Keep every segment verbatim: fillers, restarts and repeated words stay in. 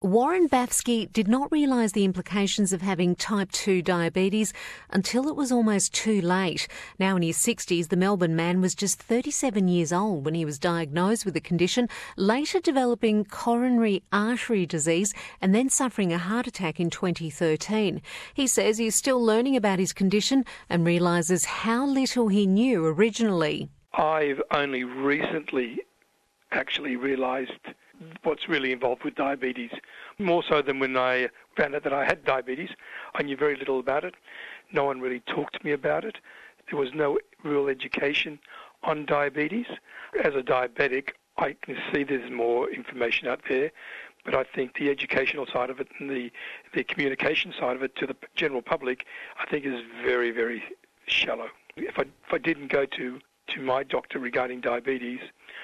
Warren Bafsky did not realise the implications of having type two diabetes until it was almost too late. Now in his sixties, the Melbourne man was just thirty-seven years old when he was diagnosed with the condition, later developing coronary artery disease and then suffering a heart attack in twenty thirteen. He says he's still learning about his condition and realises how little he knew originally. I've only recently actually realised what's really involved with diabetes, more so than when I found out that I had diabetes. I knew very little about it. No one really talked to me about it. There was no real education on diabetes. As a diabetic, I can see there's more information out there, but I think the educational side of it and the, the communication side of it to the general public, I think is very, very shallow. If I, if I didn't go to, to my doctor regarding diabetes,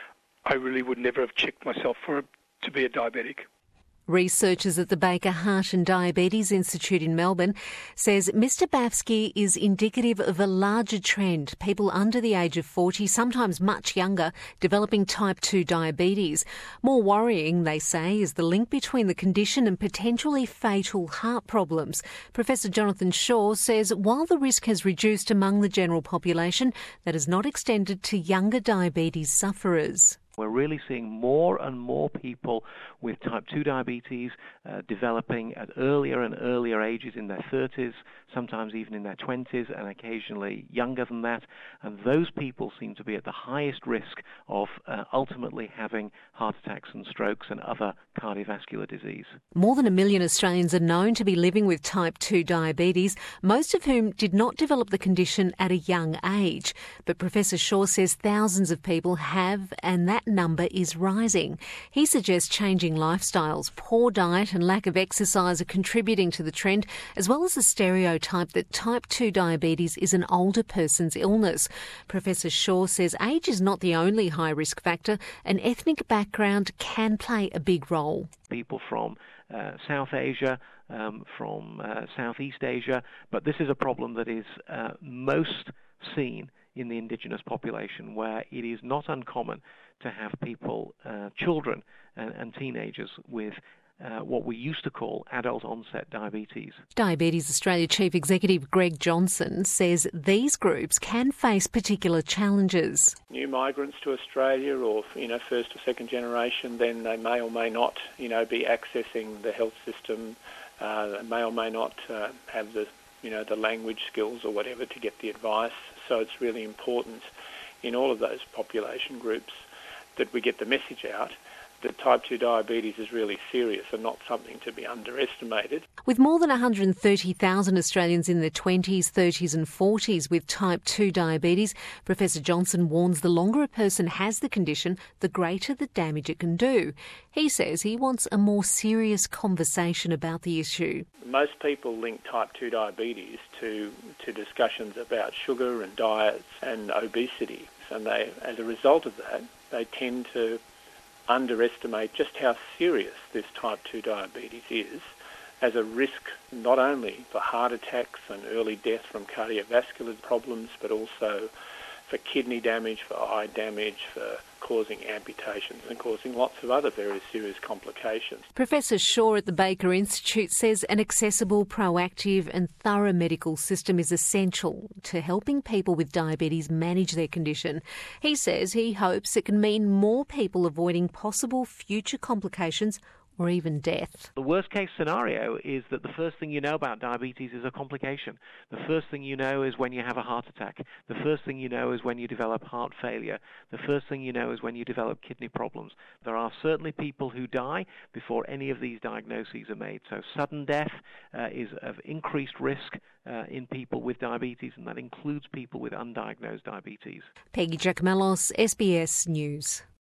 I really would never have checked myself for a, to be a diabetic. Researchers at the Baker Heart and Diabetes Institute in Melbourne says Mister Bafsky is indicative of a larger trend. People under the age of forty, sometimes much younger, developing type two diabetes. More worrying, they say, is the link between the condition and potentially fatal heart problems. Professor Jonathan Shaw says while the risk has reduced among the general population, that has not extended to younger diabetes sufferers. We're really seeing more and more people with type two diabetes uh, developing at earlier and earlier ages in their thirties, sometimes even in their twenties, and occasionally younger than that. And those people seem to be at the highest risk of uh, ultimately having heart attacks and strokes and other cardiovascular disease. More than a million Australians are known to be living with type two diabetes, most of whom did not develop the condition at a young age. But Professor Shaw says thousands of people have, and that number is rising. He suggests changing lifestyles, poor diet and lack of exercise are contributing to the trend, as well as the stereotype that type two diabetes is an older person's illness. Professor Shaw says age is not the only high risk factor, and ethnic background can play a big role. People from uh, South Asia, um, from uh, Southeast Asia, but this is a problem that is uh, most seen in the indigenous population, where it is not uncommon to have people, uh, children and, and teenagers with uh, what we used to call adult-onset diabetes. Diabetes Australia Chief Executive Greg Johnson says these groups can face particular challenges. New migrants to Australia, or you know, first or second generation, then they may or may not, you know, be accessing the health system. Uh, they may or may not uh, have the, you know, the language skills or whatever to get the advice. So it's really important in all of those population groups that we get the message out that type two diabetes is really serious and not something to be underestimated. With more than one hundred thirty thousand Australians in their twenties, thirties and forties with type two diabetes, Professor Johnson warns the longer a person has the condition, the greater the damage it can do. He says he wants a more serious conversation about the issue. Most people link type two diabetes to, to discussions about sugar and diets and obesity, and they, as a result of that, they tend to underestimate just how serious this type two diabetes is as a risk not only for heart attacks and early death from cardiovascular problems, but also for kidney damage, for eye damage, for causing amputations and causing lots of other very serious complications. Professor Shaw at the Baker Institute says an accessible, proactive and thorough medical system is essential to helping people with diabetes manage their condition. He says he hopes it can mean more people avoiding possible future complications or even death. The worst case scenario is that the first thing you know about diabetes is a complication. The first thing you know is when you have a heart attack. The first thing you know is when you develop heart failure. The first thing you know is when you develop kidney problems. There are certainly people who die before any of these diagnoses are made. So sudden death uh, is of increased risk uh, in people with diabetes, and that includes people with undiagnosed diabetes. Peggy Giacomellos, S B S News.